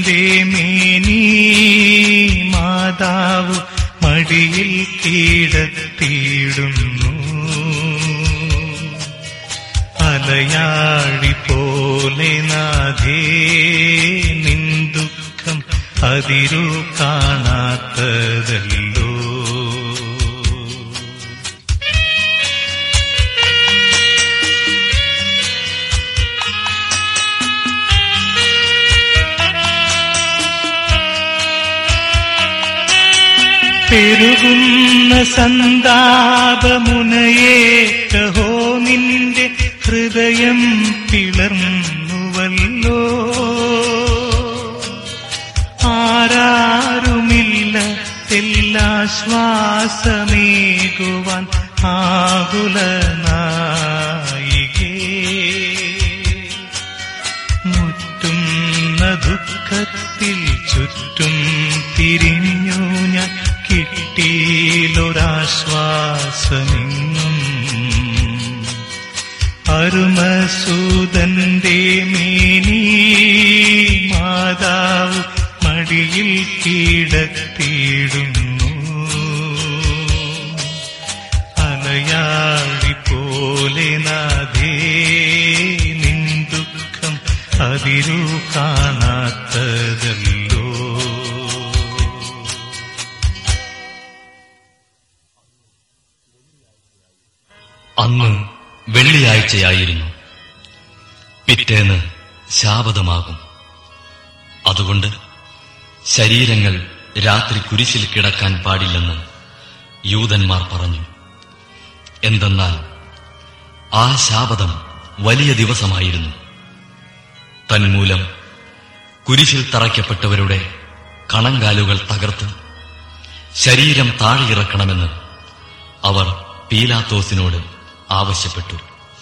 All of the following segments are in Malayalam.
മേനി മാതാവ് മടിയിൽ കീഴത്തിയിടുന്നു. അലയാഴി പോലെ നാഥേ നിൻ ദുഃഖം അതിരു കാണാത്തതല്ലോ. പെരുകുന്ന സന്താപമുനയേറ്റഹോ നിന്റെ ഹൃദയം പിളർന്നുവല്ലോ. ആരാരുമില്ല തെല്ലാശ്വാസമേകുവാൻ ആകുലനായികേ. മുറ്റുന്ന ദുഃഖത്തിൽ ചുറ്റും തിരിഞ്ഞു ഞാൻ, കിട്ടിയിലൊരാശ്വാസമെങ്ങും. അരുമസൂതന്റെ മേനി മാതാവ് മടിയിൽ കീഴത്തിയിടുന്നു. അലയാഴി പോലെ നാഥേ നിൻ ദുഃഖം അതിരു കാണാത്തതല്ലോ. അന്ന് വെള്ളിയാഴ്ചയായിരുന്നു. പിറ്റേന്ന് ശാബതമാകും. അതുകൊണ്ട് ശരീരങ്ങൾ രാത്രി കുരിശിൽ കിടക്കാൻ പാടില്ലെന്ന് യൂദന്മാർ പറഞ്ഞു. എന്തെന്നാൽ ആ ശാബതം വലിയ ദിവസമായിരുന്നു. തന്മൂലം കുരിശിൽ തറയ്ക്കപ്പെട്ടവരുടെ കണങ്കാലുകൾ തകർത്ത് ശരീരം താഴെയിറക്കണമെന്ന് അവർ പീലാത്തോസിനോട് ആവശ്യപ്പെട്ടു.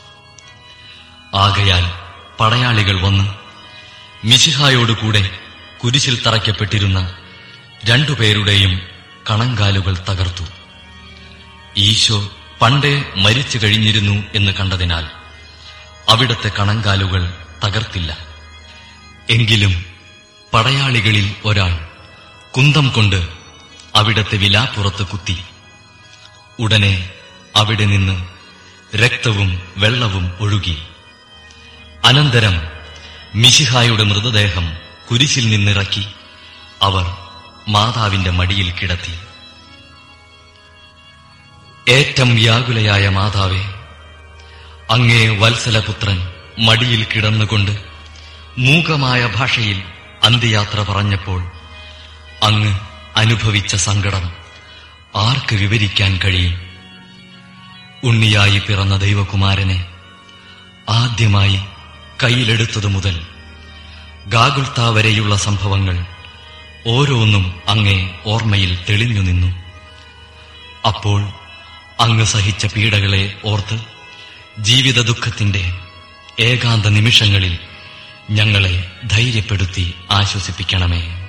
ആകയാൽ പടയാളികൾ വന്ന് മിശിഹായോടുകൂടെ കുരിശിൽ തറയ്ക്കപ്പെട്ടിരുന്ന രണ്ടുപേരുടെയും കണങ്കാലുകൾ തകർത്തു. ഈശോ പണ്ടേ മരിച്ചു കഴിഞ്ഞിരുന്നു എന്ന് കണ്ടതിനാൽ അവിടത്തെ കണങ്കാലുകൾ തകർത്തില്ല. എങ്കിലും പടയാളികളിൽ ഒരാൾ കുന്തം കൊണ്ട് അവിടത്തെ വിലാപ്പുറത്ത് കുത്തി. ഉടനെ അവിടെ നിന്ന് രക്തവും വെള്ളവും ഒഴുകി. അനന്തരം മിശിഹായുടെ മൃതദേഹം കുരിശിൽ നിന്നിറക്കി അവർ മാതാവിന്റെ മടിയിൽ കിടത്തി. ഏറ്റം വ്യാകുലയായ മാതാവേ, അങ്ങേ വത്സലപുത്രൻ മടിയിൽ കിടന്നുകൊണ്ട് മൂകമായ ഭാഷയിൽ അന്ത്യയാത്ര പറഞ്ഞപ്പോൾ അങ്ങ് അനുഭവിച്ച സങ്കടം ആർക്ക് വിവരിക്കാൻ കഴിയും? ഉണ്ണിയായി പിറന്ന ദൈവകുമാരനെ ആദ്യമായി കയ്യിലെടുത്തതു മുതൽ ഗാഗുൽത്താ വരെയുള്ള സംഭവങ്ങൾ ഓരോന്നും അങ്ങേ ഓർമ്മയിൽ തെളിഞ്ഞു നിന്നു. അപ്പോൾ അങ്ങ് സഹിച്ച പീഡകളെ ഓർത്ത് ജീവിത ദുഃഖത്തിന്റെ ഏകാന്ത നിമിഷങ്ങളിൽ ഞങ്ങളെ ധൈര്യപ്പെടുത്തി ആശ്വസിപ്പിക്കണമേ.